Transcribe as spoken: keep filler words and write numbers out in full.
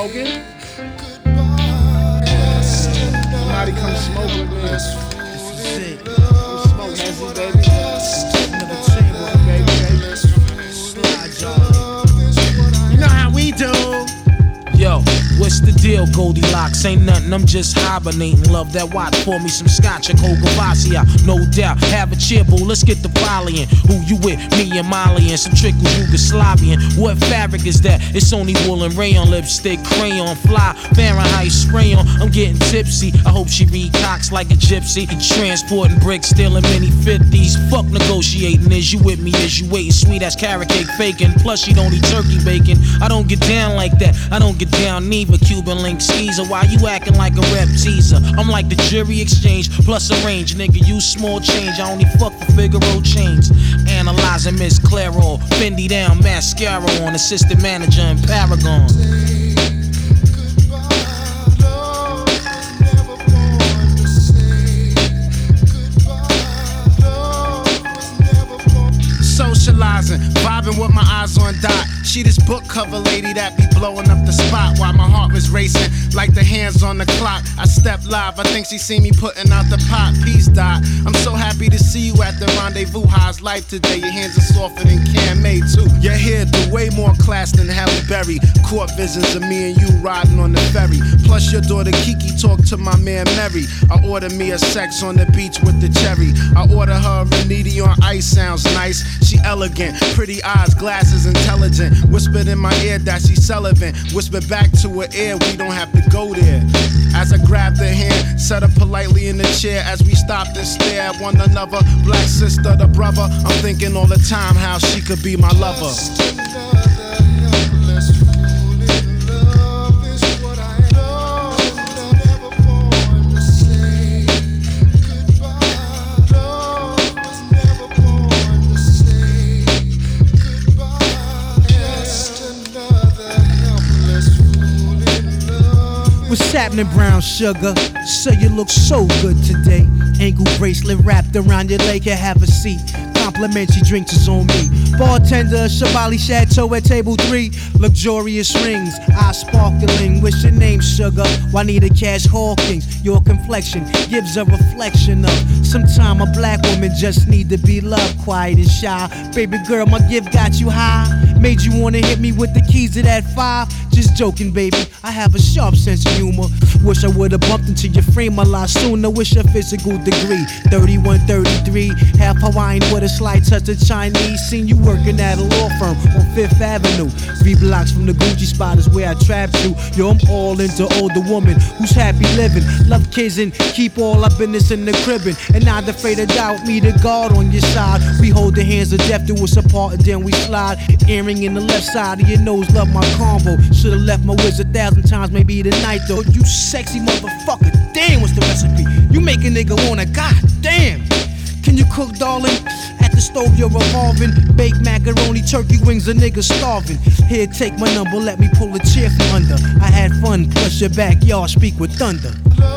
smoking? Somebody come smoke with me. This is it. Come smoke, Hezzy, baby. Another chamber, baby, baby. Slide, y'all. You know how we do. Yo, what's the deal, Goldilocks? Ain't nothing, I'm just hibernating. Love that watch, pour me some scotch and Coca-Cola, no doubt. Have a cheer, boo, let's get the volleying. Who you with? Me and Molly and some trickle Yugoslavian. What fabric is that? It's only wool and rayon, lipstick, crayon, fly, Fahrenheit spray on. I'm getting tipsy, I hope she read cocks like a gypsy. Transporting bricks, stealing mini fifties. Fuck negotiating, is you with me, is you waiting? Sweet as carrot cake faking, plus she don't eat turkey bacon. I don't get down like that, I don't get down neither. Cuban link Caesar, why you acting like a rep teaser? I'm like the jury exchange plus a range, nigga. You small change, I only fuck for Figaro chains. Analyzing Miss Claro, Fendi down, mascara on, assistant manager in Paragon. Socializing, vibing with my eyes on Dot. She this book cover lady that be blowing up the spot while my heart was racing like the hands on the clock. I stepped live, I think she see me putting out the pot. Peace, Dot. I'm so happy to see you at the rendezvous. How's life today? Your hands are softer than Cam May too. Your hair do way more class than Halle Berry. Court visions of me and you riding on the ferry. Plus your daughter Kiki talk to my man Mary. I order me a sex on the beach with the cherry. I order her a Reniti on ice, sounds nice. She elegant, pretty eyes, glasses, intelligent. Whispered in my ear that she's Sullivan. Whispered back to her ear, we don't have to go there. As I grabbed her hand, set her politely in the chair as we stopped and stared at one another. Black sister, the brother. I'm thinking all the time how she could be my lover. What's happening, brown sugar? So you look so good today. Ankle bracelet wrapped around your leg, here, have a seat. Complimentary drinks is on me. Bartender, Chevalier Chateau at table three. Luxurious rings, eyes sparkling. What's your name, sugar? Juanita Cash Hawkins. Your complexion gives a reflection of sometime a black woman just need to be loved, quiet and shy. Baby girl, my gift got you high. Made you wanna hit me with the keys to that five. Just joking, baby. I have a sharp sense of humor. Wish I would've bumped into your frame a lot sooner. Wish your physical degree thirty-one, thirty-three. Half Hawaiian with a slight touch of Chinese. Seen you working at a law firm on Fifth Avenue. Three blocks from the Gucci spot is where I trapped you. Yo, I'm all into older woman who's happy living. Love kids and keep all our business in the cribbin'. And not afraid to doubt me, the guard on your side. We hold the hands of death to us apart and then we slide. Earring in the left side of your nose, love my combo. Should've left my whiz a thousand times, maybe tonight though. You sexy motherfucker, damn, what's the recipe? You make a nigga wanna, goddamn. Can you cook, darling? At the stove you're revolving. Baked macaroni, turkey wings, a nigga starving. Here, take my number, let me pull a chair from under. I had fun, plus your backyard speak with thunder.